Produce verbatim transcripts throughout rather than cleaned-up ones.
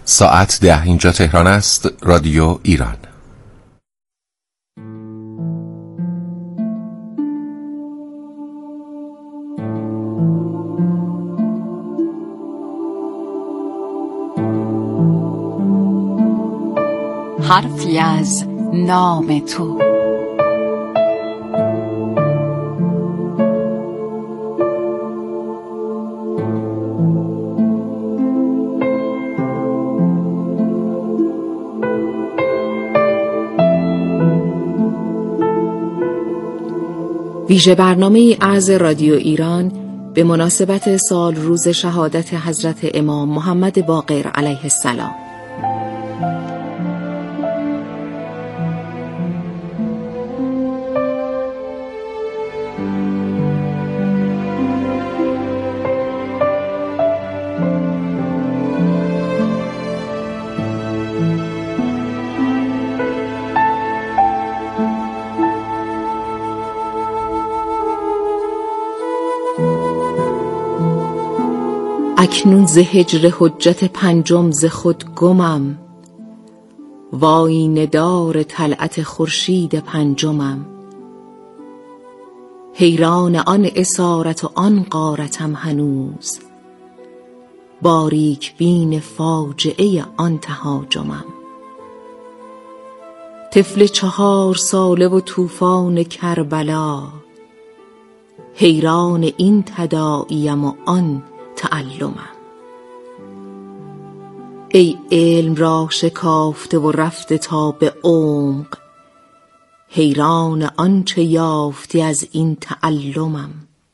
ساعت ده اینجا تهران است. رادیو ایران. حرفی از نام تو. ویژه برنامه از رادیو ایران به مناسبت سال روز شهادت حضرت امام محمد باقر علیه السلام. اکنون ز هجر حجت پنجم ز خود گمم، وای ندار طلعت خورشید پنجمم. حیران آن اسارت و آن غارتم هنوز، باریک بین فاجعه آن تهاجمم. طفل چهار ساله و طوفان کربلا، حیران این تداعیم و آن تعلمم. ای علم را شکافته و رفته تا به عمق، حیران آنچه یافتی از این تعلمم.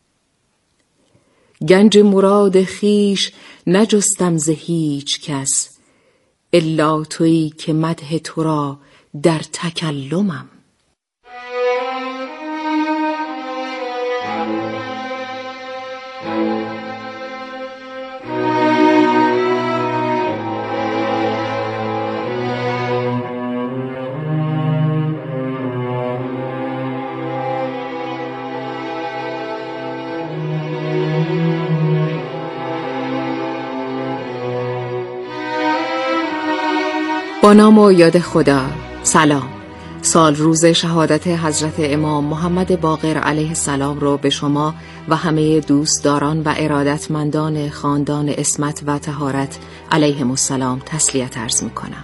گنج مراد خویش نجستم ز هیچ کس، الا تویی که مدح تو را در تکلمم. با نام و یاد خدا. سلام. سال روز شهادت حضرت امام محمد باقر علیه السلام رو به شما و همه دوستداران و ارادتمندان خاندان عصمت و طهارت علیهم السلام تسلیت عرض می‌کنم.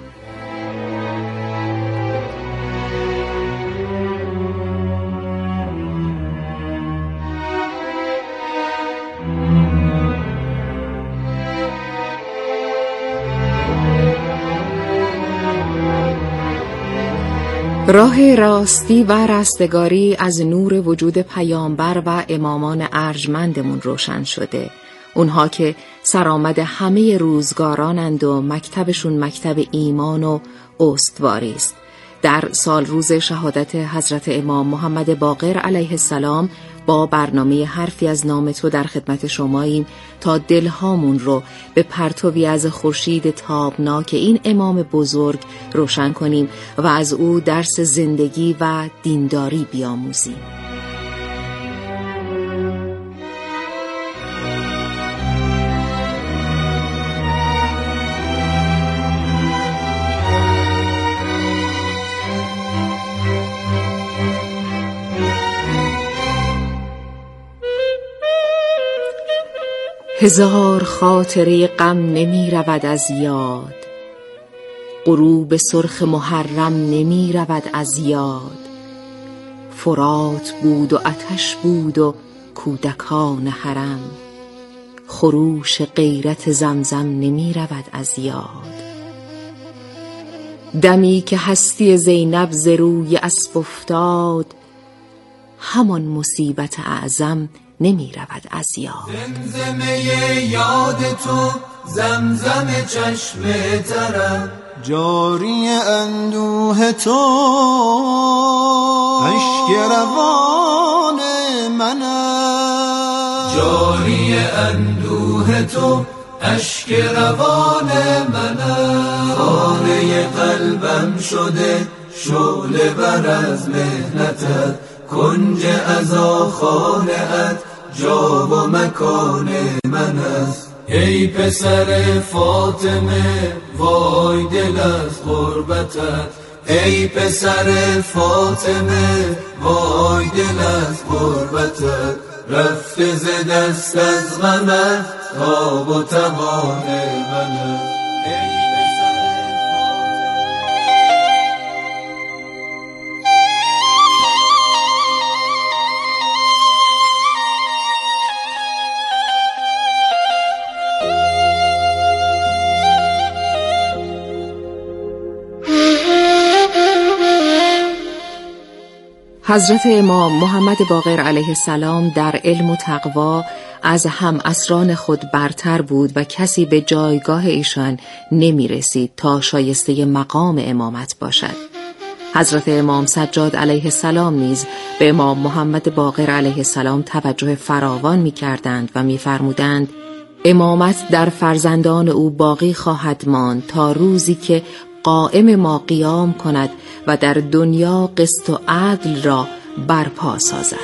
راه راستی و رستگاری از نور وجود پیامبر و امامان ارجمندمون روشن شده. اونها که سرآمد همه روزگارانند و مکتبشون مکتب ایمان و استواری است. در سال روز شهادت حضرت امام محمد باقر علیه السلام با برنامه حرفی از نام تو در خدمت شماییم تا دلهامون رو به پرتوی از خورشید تابناک این امام بزرگ روشن کنیم و از او درس زندگی و دینداری بیاموزیم. هزار خاطره غم نمی رود از یاد، غروب سرخ محرم نمی رود از یاد. فرات بود و آتش بود و کودکان حرم، خروش غیرت زمزم نمی رود از یاد. دمی که هستی زینب ز روی اسب افتاد، همان مصیبت اعظم نمی رود از یاد. زمزمه یاد تو زمزم چشم ترم، جاری اندوه تو اشک روان منم، جاری اندوه تو اشک روان منم. خانه قلبم شده شعله بر از مهنتت، کنج عزا خانه‌ات جا و مکان من است. ای پسر فاطمه وای دل از غربتت، ای پسر فاطمه وای دل از غربتت، رفته ز دست از غمت تاب و توان منت. حضرت امام محمد باقر علیه السلام در علم و تقوا از هم اسران خود برتر بود و کسی به جایگاه ایشان نمی رسید تا شایسته مقام امامت باشد. حضرت امام سجاد علیه السلام نیز به امام محمد باقر علیه السلام توجه فراوان می کردند و می فرمودند امامت در فرزندان او باقی خواهد ماند تا روزی که قائم ما قیام کند و در دنیا قسط و عدل را برپا سازد.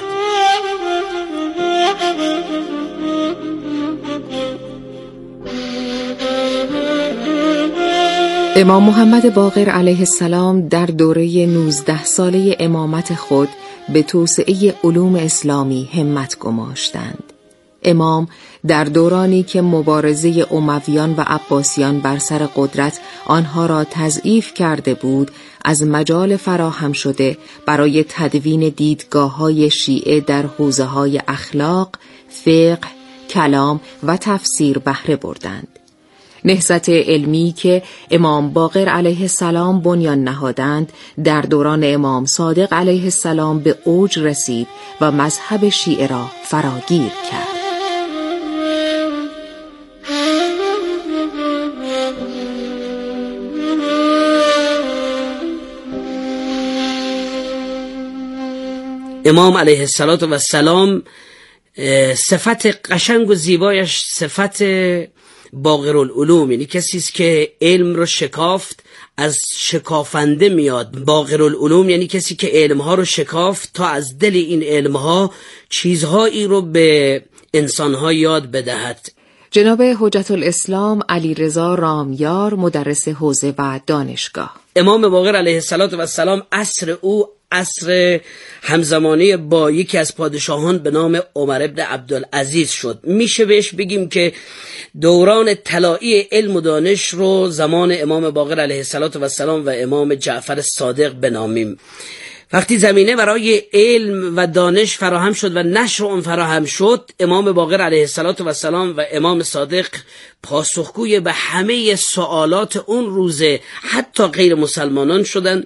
امام محمد باقر علیه السلام در دوره نوزده ساله امامت خود به توسعه علوم اسلامی همت گماشتند. امام در دورانی که مبارزه امویان و عباسیان بر سر قدرت آنها را تضعیف کرده بود، از مجال فراهم شده برای تدوین دیدگاه‌های شیعه در حوزه‌های اخلاق، فقه، کلام و تفسیر بهره بردند. نهضت علمی که امام باقر علیه السلام بنیان نهادند در دوران امام صادق علیه السلام به اوج رسید و مذهب شیعه را فراگیر کرد. امام علیه السلام صفت قشنگ و زیبایش صفت باقرالعلوم، یعنی کسی است که علم رو شکافت، از شکافنده میاد. باقرالعلوم یعنی کسی که علمها رو شکافت تا از دل این علمها چیزهایی رو به انسانها یاد بدهد. جناب حجت الاسلام علی رضا رامیار، مدرس حوزه و دانشگاه. امام باقر علیه السلام عصر او عصر همزمانی با یکی از پادشاهان به نام عمر ابن عبدالعزیز شد. میشه بهش بگیم که دوران طلایی علم و دانش رو زمان امام باقر علیه السلام و امام جعفر صادق بنامیم. وقتی زمینه برای علم و دانش فراهم شد و نشر اون فراهم شد، امام باقر علیه السلام و امام صادق پاسخگوی به همه سوالات اون روزه حتی غیر مسلمانان شدند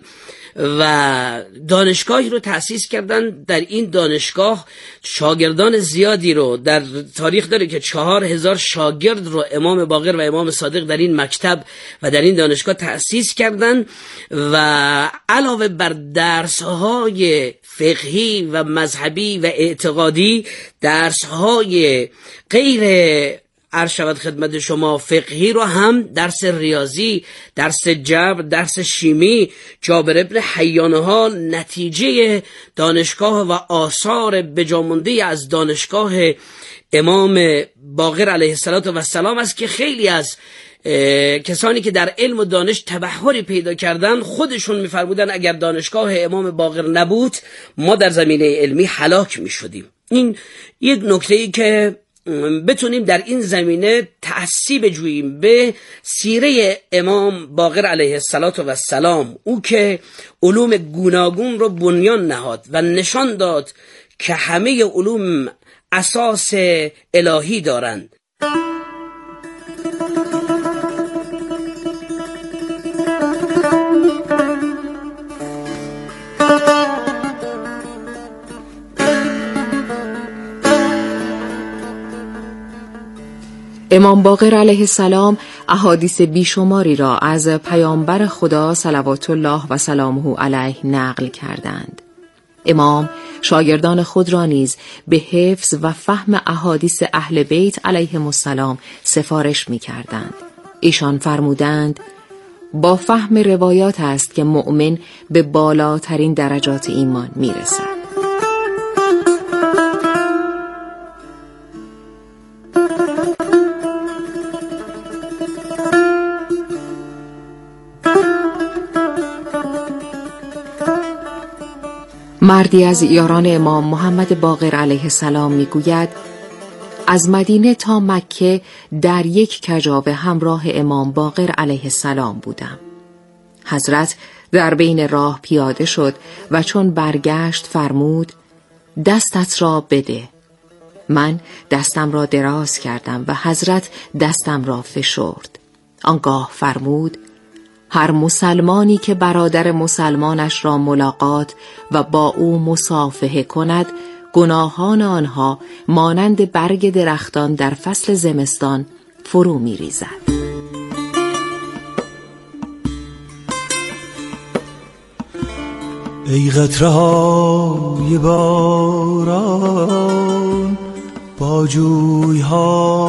و دانشگاهی رو تأسیس کردن. در این دانشگاه شاگردان زیادی رو در تاریخ داره که چهار هزار شاگرد رو امام باقر و امام صادق در این مکتب و در این دانشگاه تأسیس کردن و علاوه بر درس‌های فقهی و مذهبی و اعتقادی، درس‌های غیر عرض شود خدمت شما فقهی رو هم، درس ریاضی، درس جبر، درس شیمی، جابر ابن حیانه ها نتیجه دانشگاه و آثار بجامونده از دانشگاه امام باقر علیه السلام است که خیلی از کسانی که در علم و دانش تبحری پیدا کردن خودشون می‌فرمودن اگر دانشگاه امام باقر نبود ما در زمینه علمی هلاک می‌شدیم. این یک نکته‌ای که بتونیم در این زمینه تأسی بجوییم به سیره امام باقر علیه السلام، او که علوم گوناگون رو بنیان نهاد و نشان داد که همه علوم اساس الهی دارند. امام باقر علیه السلام احادیث بیشماری را از پیامبر خدا صلوات الله و سلامه علیه نقل کردند. امام شاگردان خود را نیز به حفظ و فهم احادیث اهل بیت علیهم السلام سفارش می کردند. ایشان فرمودند با فهم روایات است که مؤمن به بالاترین درجات ایمان می رسد. مردی از یاران امام محمد باقر علیه السلام میگوید از مدینه تا مکه در یک کجاوه همراه امام باقر علیه السلام بودم. حضرت در بین راه پیاده شد و چون برگشت فرمود دستت را بده. من دستم را دراز کردم و حضرت دستم را فشرد. آنگاه فرمود هر مسلمانی که برادر مسلمانش را ملاقات و با او مصافحه کند گناهان آنها مانند برگ درختان در فصل زمستان فرو می ریزد. ای قطره‌های باران با جوی‌ها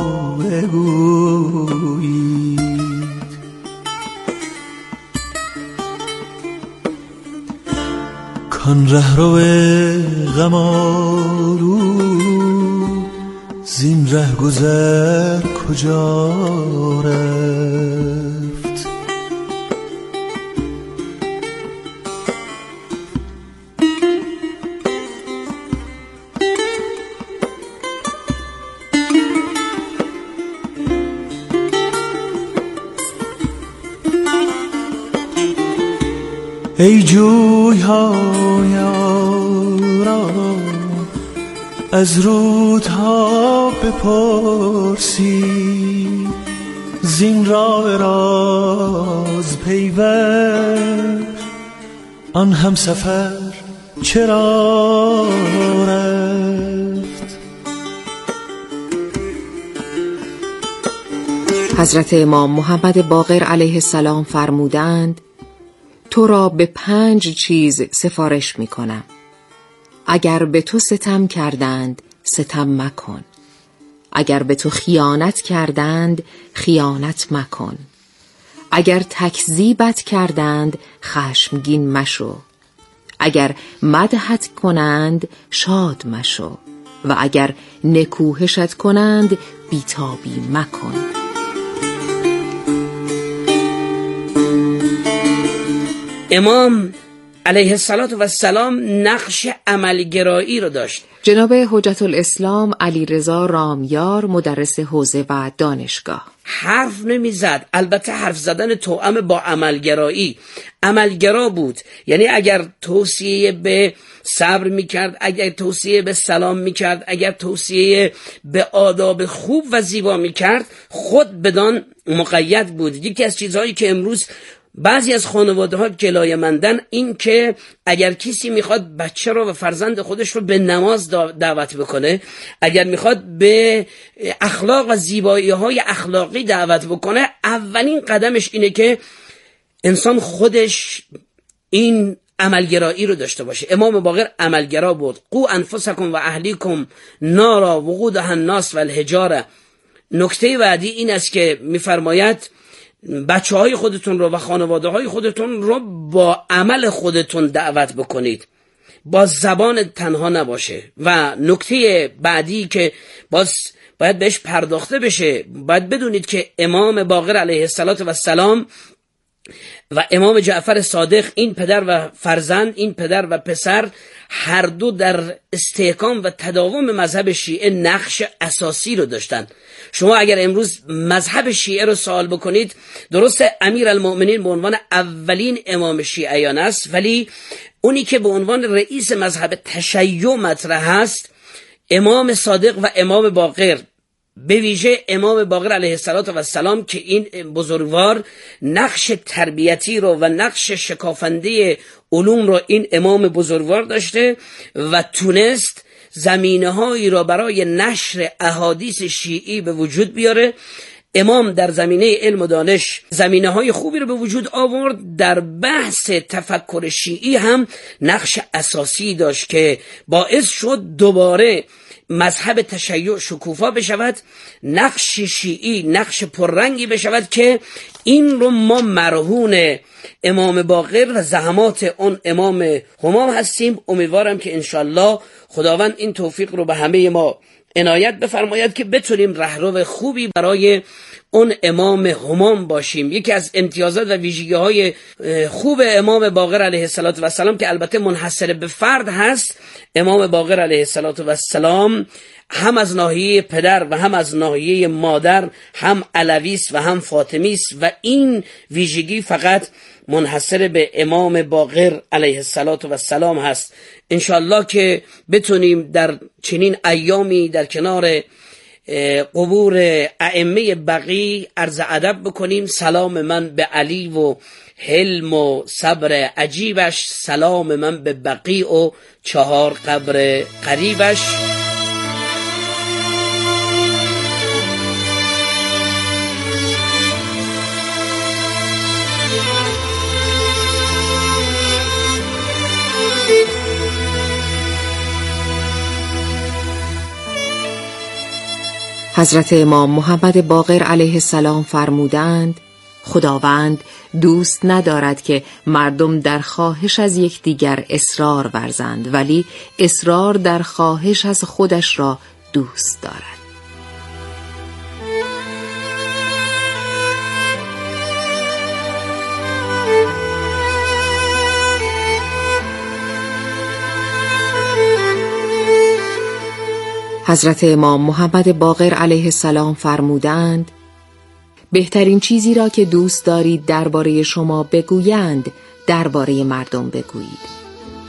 بگویید کان رهرو غم آلود زین ره گذر کجا رفت. ای جوی های آرام از رودها بپرسی زین راه راز پیوند آن هم سفر چرا رفت. حضرت امام محمد باقر علیه السلام فرمودند تو را به پنج چیز سفارش می کنم. اگر به تو ستم کردند ستم مکن. اگر به تو خیانت کردند خیانت مکن. اگر تکذیبت کردند خشمگین مشو. اگر مدحت کنند شاد مشو و اگر نکوهشت کنند بیتابی مکن. امام علیه السلام نقش عملگرایی رو داشت. جناب حجت الاسلام علیرضا رامیار مدرس حوزه و دانشگاه حرف نمیزد. البته حرف زدن توأم با عملگرایی. عملگرا بود، یعنی اگر توصیه به صبر میکرد، اگر توصیه به سلام میکرد، اگر توصیه به آداب خوب و زیبا میکرد خود بدان مقید بود. یکی از چیزهایی که امروز بعضی از خانواده ها جلایه مندن این که اگر کسی میخواد بچه رو و فرزند خودش رو به نماز دعوت بکنه، اگر میخواد به اخلاق و زیبایی های اخلاقی دعوت بکنه، اولین قدمش اینه که انسان خودش این عملگرایی رو داشته باشه. امام باقر عملگرا بود. قو انفسکم و اهلیکم نارا وقودها الناس و الحجاره. نکته بعدی این است که میفرماید بچه های خودتون رو و خانواده های خودتون رو با عمل خودتون دعوت بکنید، با زبان تنها نباشه. و نکته بعدی که باز باید بهش پرداخته بشه، باید بدونید که امام باقر علیه السلام و امام جعفر صادق، این پدر و فرزند، این پدر و پسر، هر دو در استحکام و تداوم مذهب شیعه نقش اساسی رو داشتن. شما اگر امروز مذهب شیعه رو سوال بکنید، درست امیر المؤمنین به عنوان اولین امام شیعیان است، ولی اونی که به عنوان رئیس مذهب تشیع مطرح هست امام صادق و امام باقر، به ویژه امام باقر علیه السلام که این بزرگوار نقش تربیتی رو و نقش شکافنده علوم رو این امام بزرگوار داشته و تونست زمینه هایی را برای نشر احادیث شیعی به وجود بیاره. امام در زمینه علم و دانش زمینه های خوبی رو به وجود آورد. در بحث تفکر شیعی هم نقش اساسی داشت که باعث شد دوباره مذهب تشیع شکوفا بشود، نقش شیعی نقش پررنگی بشود که این رو ما مرهون امام باقر و زحمات اون امام همام هستیم. امیدوارم که انشالله خداوند این توفیق رو به همه ما عنایت بفرماید که بتونیم رهرو خوبی برای اون امام همام باشیم. یکی از امتیازات و ویژگی های خوب امام باقر علیه السلام که البته منحصر به فرد هست، امام باقر علیه السلام هم از ناحیه پدر و هم از ناحیه مادر هم علویست و هم فاطمیست و این ویژگی فقط منحصر به امام باقر علیه السلام هست. انشالله که بتونیم در چنین ایامی در کنار قبور ائمه بقی عرض ادب بکنیم. سلام من به علی و حلم و صبر عجیبش، سلام من به بقی و چهار قبر قریبش. حضرت امام محمد باقر علیه السلام فرمودند خداوند دوست ندارد که مردم در خواهش از یکدیگر اصرار ورزند، ولی اصرار در خواهش از خودش را دوست دارد. حضرت امام محمد باقر علیه السلام فرمودند بهترین چیزی را که دوست دارید درباره شما بگویند درباره مردم بگویید.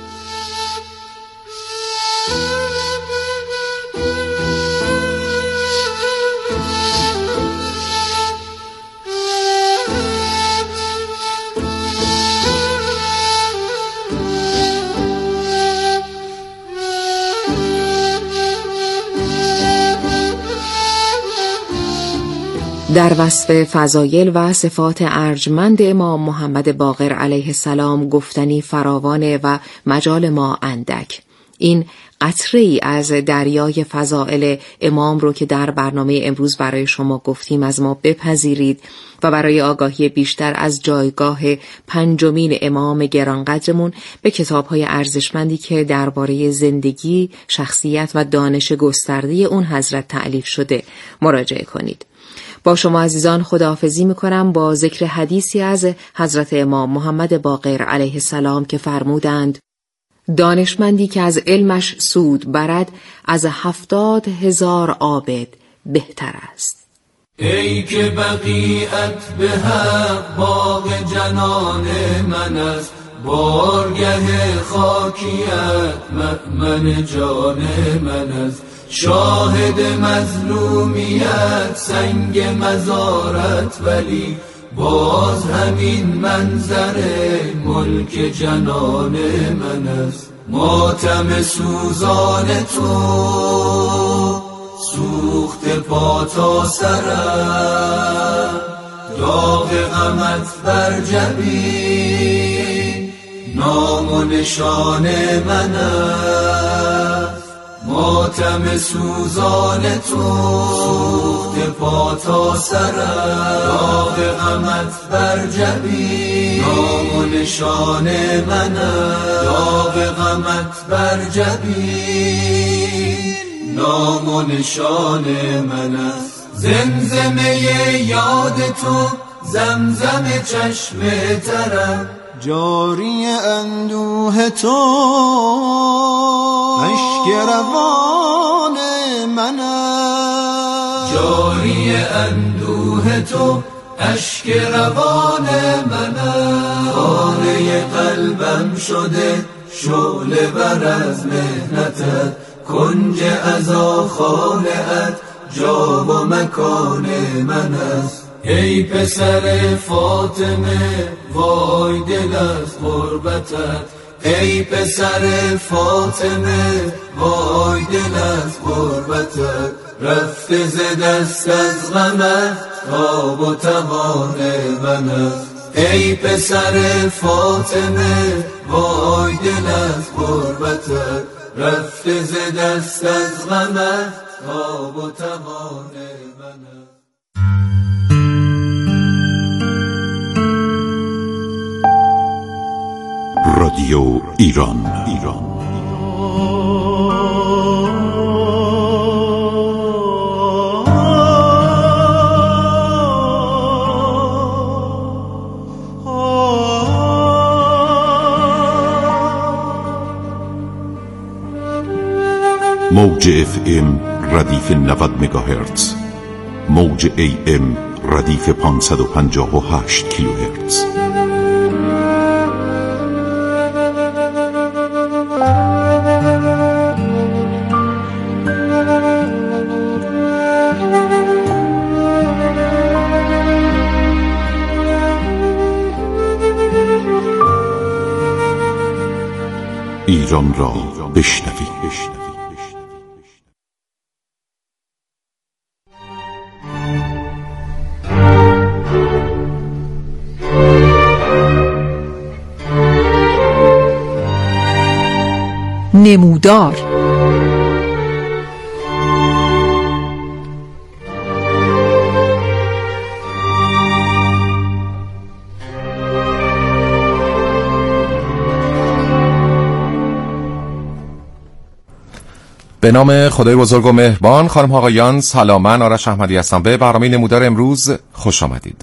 در وصف فضایل و صفات ارجمند امام محمد باقر علیه السلام گفتنی فراوانه و مجال ما اندک. این قطره ای از دریای فضائل امام رو که در برنامه امروز برای شما گفتیم از ما بپذیرید و برای آگاهی بیشتر از جایگاه پنجمین امام گرانقدرمون به کتاب‌های ارزشمندی که درباره زندگی، شخصیت و دانش گسترده اون حضرت تألیف شده مراجعه کنید. با شما عزیزان خداحافظی میکنم با ذکر حدیثی از حضرت امام محمد باقر علیه السلام که فرمودند دانشمندی که از علمش سود برد از هفتاد هزار عابد بهتر است. ای که بقیت به حق باغ جنان من است، بارگه خاکیت مأمن جان من است. شاهد مظلومیت سنگ مزارت، ولی باز همین منظر ملک جنان من است. ماتم سوزان تو سوخت پا تا سرم، داغ غمت بر جبین نام و نشان من است. ماتم سوزان تو سوخت پا تا سرم، داغ غمت بر جبین نام و نشان من است. داغ غمت بر جبین نام و نشان من است. زمزمه یاد تو زمزم چشم ترم، جاری اندوه تو اشک روان من است. جاری اندوه تو اشک روان من است. خانه قلبم شده شعله بر از مهنتت، کنج عزا خانه‌ات جا و مکان من است. ای پسر فاطمه وای دل از غربتت، ای پسر فاطمه وای دل از غربتت. رفته ز دست از غمت تاب و توان من است. ای پسر فاطمه وای دل از غربتت. رفته ز دست از غمت تاب و توان من است. رادیو ایران ایران موج اف ام ردیف نود مگاهرتز، موج ای ام ردیف پانصد و پنجاه و هشت کیلوهرتز. ایران را بشنوید. نمودار. به نام خدای بزرگ و مهربان. خانم آقایان سلام، من آرش احمدی هستم. به برنامه نمودار امروز خوش آمدید.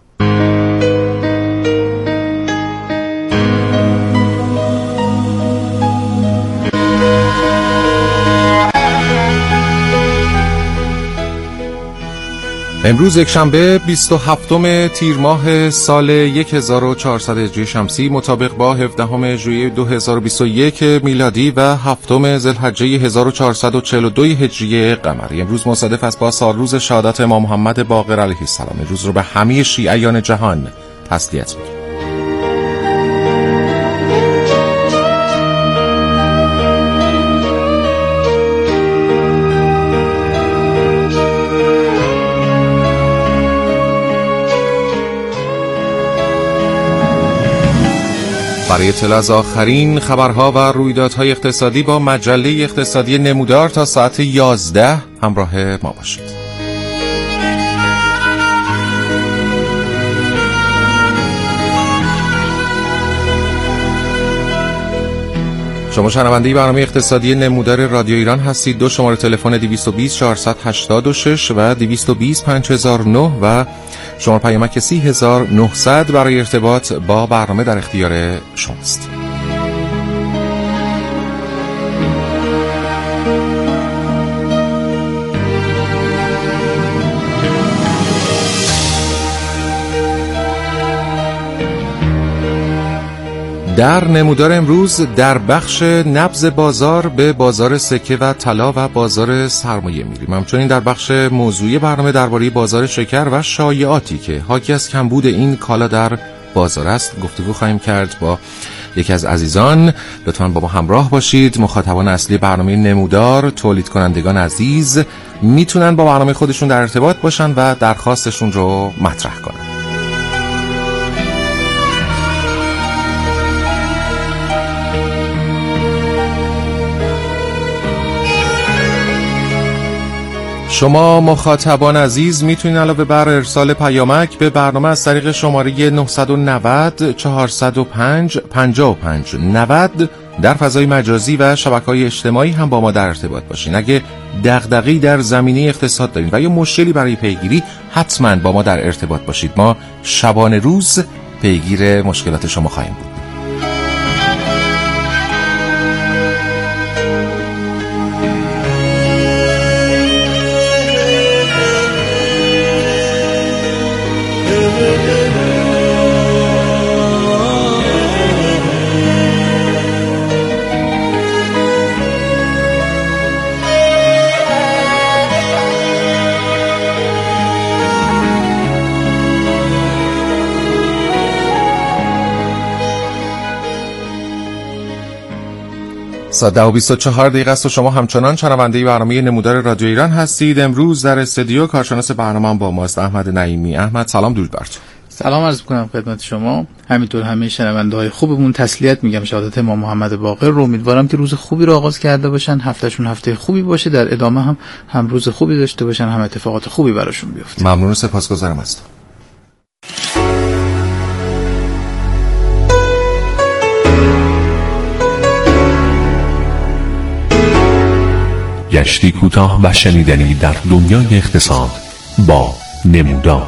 امروز یک شنبه بیست و هفتم تیر ماه سال هزار و چهارصد هجری شمسی مطابق با هفدهم ژوئیه دو هزار و بیست و یک میلادی و هفتم ذوالحجه هزار و چهارصد و چهل و دو هجری قمری امروز مصادف است با سالروز شهادت امام محمد باقر علیه السلام. امروز رو به همه شیعیان جهان تسلیت میگیم. برای اطلاع از آخرین خبرها و رویدادهای اقتصادی با مجله اقتصادی نمودار تا ساعت یازده همراه ما باشید. شما شنونده برنامه اقتصادی نمودار رادیو ایران هستید. دو شماره تلفن دویست و بیست چهارصد و هشتاد و شش و دویست و بیست پنج هزار و نه و شماره پیامک سی هزار و نهصد برای ارتباط با برنامه در اختیار شماست. در نمودار امروز در بخش نبض بازار به بازار سکه و طلا و بازار سرمایه میریم. همچنین در بخش موضوعی برنامه درباره بازار شکر و شایعاتی که حاکی از کمبود این کالا در بازار است گفتگو خواهیم کرد با یکی از عزیزان. لطفاً با ما همراه باشید. مخاطبان اصلی برنامه نمودار، تولید کنندگان عزیز، میتونن با برنامه خودشون در ارتباط باشن و درخواستشون رو مطرح کنن. شما مخاطبان عزیز میتونید علاوه بر ارسال پیامک به برنامه از طریق شماره نه نه صفر چهارصد و پنج پنجاه و پنج نود در فضای مجازی و شبکه‌های اجتماعی هم با ما در ارتباط باشین. اگه دغدغه‌ای در زمینه اقتصاد دارین و یا مشکلی برای پیگیری، حتما با ما در ارتباط باشید. ما شبانه روز پیگیر مشکلات شما خواهیم بود. ساعت ده و بیست و چهار دقیقه است و شما همچنان شنونده برنامه نمودار رادیو ایران هستید. امروز در استودیو کارشناس برنامه با ماست احمد نعیمی. احمد سلام، درود بر تو. سلام عرض می‌کنم خدمت شما، همینطور همه شنونده‌های خوبمون تسلیت میگم شهادت امام محمد باقر رو. امیدوارم که روز خوبی رو آغاز کرده باشن، هفتهشون هفته خوبی باشه، در ادامه هم هم روز خوبی داشته باشن، هم اتفاقات خوبی براشون بیفته. ممنون و سپاسگزارم هستم. گشتی کوتاه و شنیدنی در دنیای اقتصاد با نمودار.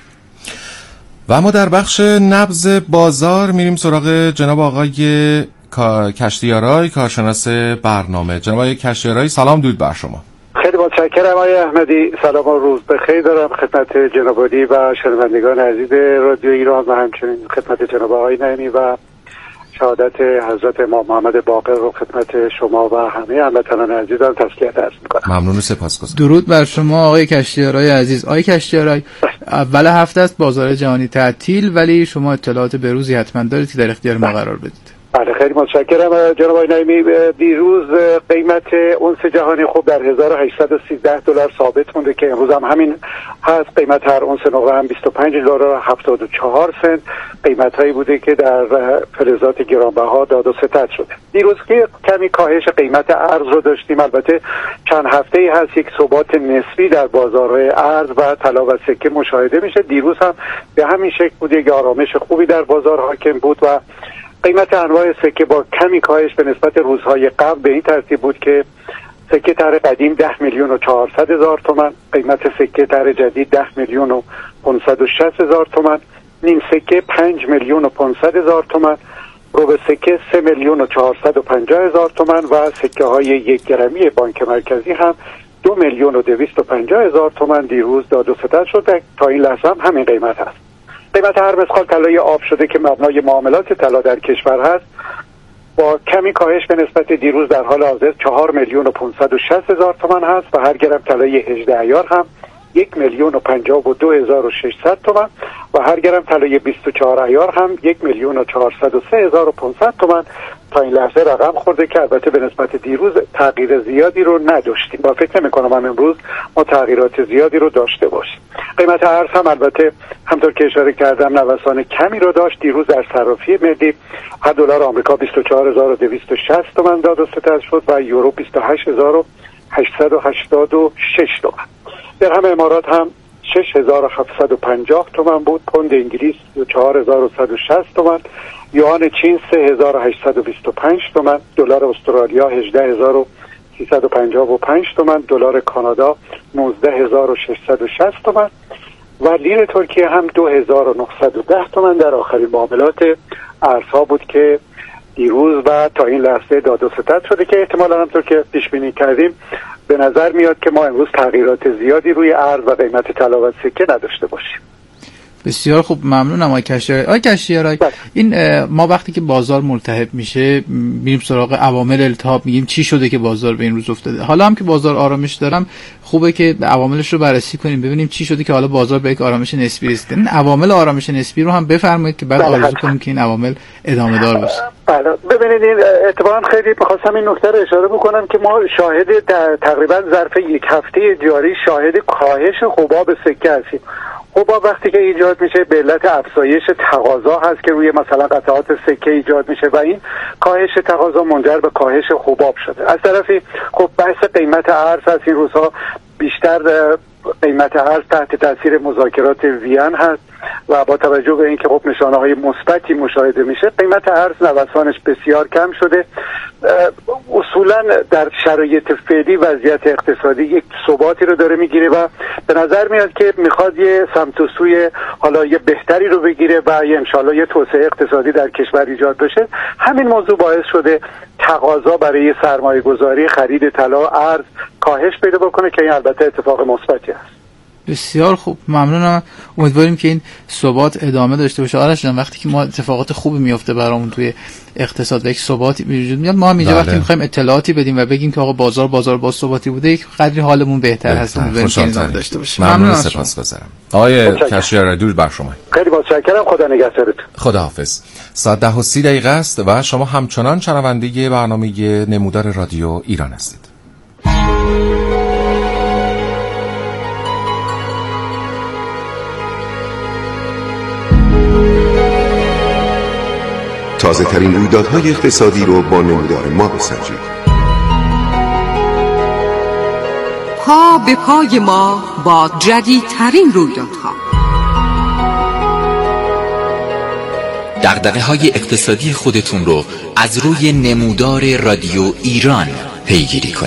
و ما در بخش نبض بازار میریم سراغ جناب آقای کشتیارای کارشناس برنامه. جناب کشتیارای سلام درود بر شما. خیلی متشکرم آقای احمدی. سلام و روز بخیر دارم خدمت جناب عالی و شنوندگان عزیز رادیو ایران و همچنین خدمت جناب آقای نعیمی و شهادت حضرت امام محمد باقر رو خدمت شما و همه هموطنان عزیزم تسلیت عرض می‌کنم. ممنون و سپاسگزارم. درود بر شما آقای کشتیارای عزیز. آقای کشتیارای، اول هفته است بازار جهانی تعطیل، ولی شما اطلاعات بروزی حتما دارید که در اختیار ما قرار بدید. بله خیلی متشکرم جناب آقای نعیمی. دیروز قیمت اونس جهانی خوب در هزار و هشتصد و سیزده دلار ثابت مونده که امروز هم همین هست. قیمت هر اونس نقره هم بیست و پنج دلار و هفتاد و چهار سنت قیمت هایی بوده که در فلزات گرانبها داد و ستد شده. دیروز که کمی کاهش قیمت ارز رو داشتیم، البته چند هفته ای هست یک ثبات نسبی در بازارهای ارز و طلا و سکه مشاهده میشه. دیروز هم به همین شکل بود، یک آرامش خوبی در بازار حاکم بود و قیمت انواع سکه با کمی کاهش به نسبت روزهای قبل به این ترتیب بود که سکه طرح قدیم ده میلیون و چهارصد هزار تومان، قیمت سکه طرح جدید ده میلیون و پانصد و شصت هزار تومان، نیم سکه پنج میلیون و پانصد هزار تومان، ربع سکه سه میلیون و چهارصد و پنجاه هزار تومان و سکه های یک گرمی بانک مرکزی هم دو میلیون و دویست و پنجاه هزار تومان دیروز داد و ستد شد. تا این لحظه هم همین قیمت هست. قیمت هر مسخال طلای آب شده که مبنای معاملات طلا در کشور هست با کمی کاهش به نسبت دیروز در حال حاضر چهار میلیون و پانصد و شصت هزار تومان هست و هر گرم طلای هجده عیار هم یک میلیون و پنجاه و دو هزار و ششصد تومان و هر گرم طلای بیست و چهار عیار هم یک میلیون و چهارصد و سه هزار و پانصد تومان تا این لحظه رقم خورده که البته به نسبت دیروز تغییر زیادی رو نداشتیم و فکر نمی کنم هم امروز ما تغییرات زیادی رو داشته باشیم. قیمت ارز هم البته همطور که اشاره کردم نوسان کمی رو داشت. دیروز در صرافی ملی هر دلار آمریکا بیست و چهار هزار و دویست و شصت تومان داد و ستد شد و یورو بیست و هشت هزار و هشتصد و هشتاد و شش تومان. درهم امارات هم شش هزار و هفتصد و پنجاه تومان بود. پوند انگلیس چهار هزار و صد و شصت تومان، یوان چین سه هزار و هشتصد و بیست و پنج تومان، دلار استرالیا هجده هزار و سیصد و پنجاه و پنج تومان، دلار کانادا نوزده هزار و ششصد و شصت تومان و لیر ترکیه هم دو هزار و نهصد و ده تومان در آخرین معاملات ارزها بود که دیروز و تا این لحظه داد و ستد شده که احتمالاً همطور که پیش بینی کردیم به نظر میاد که ما امروز تغییرات زیادی روی ارز و قیمت طلا و سکه نداشته باشیم. بسیار خوب، ممنونم آقای کشتیارای. آقای کشتیارای، این ما وقتی که بازار ملتهب میشه میریم سراغ عوامل التهاب، میگیم چی شده که بازار به این روز افتاده. حالا هم که بازار آرامش دارم، خوبه که عواملش رو بررسی کنیم، ببینیم چی شده که حالا بازار به یک آرامش نسبی رسیده. این عوامل آرامش نسبی رو هم بفرمایید که بعد آرزو کنیم که این عوامل ادامه دار باشه. بله، ببینید این اتفاقا خیلی می‌خواستم این نکته رو اشاره بکنم که ما شاهد تقریبا ظرف یک هفته جاری شاهد کاهش حباب سکه هستیم. حباب وقتی که ایجاد میشه به علت افزایش تقاضا هست که روی مثلا قطعات سکه ایجاد میشه و این کاهش تقاضا منجر به کاهش حباب شده. از طرفی خب بحث قیمت ارز از این روزها بیشتر قیمت ارز تحت تاثیر مذاکرات وین هست و با توجه به اینکه خب نشانه های مثبتی مشاهده میشه قیمت ارز نوسانش بسیار کم شده. اصولا در شرایط فعلی وضعیت اقتصادی یک ثباتی رو داره میگیره و به نظر میاد که میخواد یه سمت و سوی حالا یه بهتری رو بگیره و انشالله یه توسعه اقتصادی در کشور ایجاد بشه. همین موضوع باعث شده تقاضا برای سرمایه گذاری خرید طلا ارز کاهش پیدا بکنه که این البته اتفاق مثبتی است. بسیار خوب، ممنونم. امیدواریم که این ثبات ادامه داشته باشه. آرش جان، وقتی که ما اتفاقات خوبی میفته برامون توی اقتصاد و یک ثباتی وجود میاد، ما هم اینجا وقتی میخوایم اطلاعاتی بدیم و بگیم که آقا بازار بازار با ثباتی بوده، یک قدری حالمون بهتر هست. امیدواریم داشته باشیم. ممنون، سپاسگزارم. آقای کشتیارای درود بر شما. خیلی متشکرم، خدا نگهدارتون. خداحافظ. ساعت ده و سی دقیقه است و شما همچنان شنونده برنامه نمودار رادیو ایران هستید. تازه ترین رویدادهای اقتصادی رو با نمودار ما بسنجید. پا به پای ما با جدیدترین رویدادها. دغدغه‌های اقتصادی خودتون رو از روی نمودار رادیو ایران پیگیری کنید.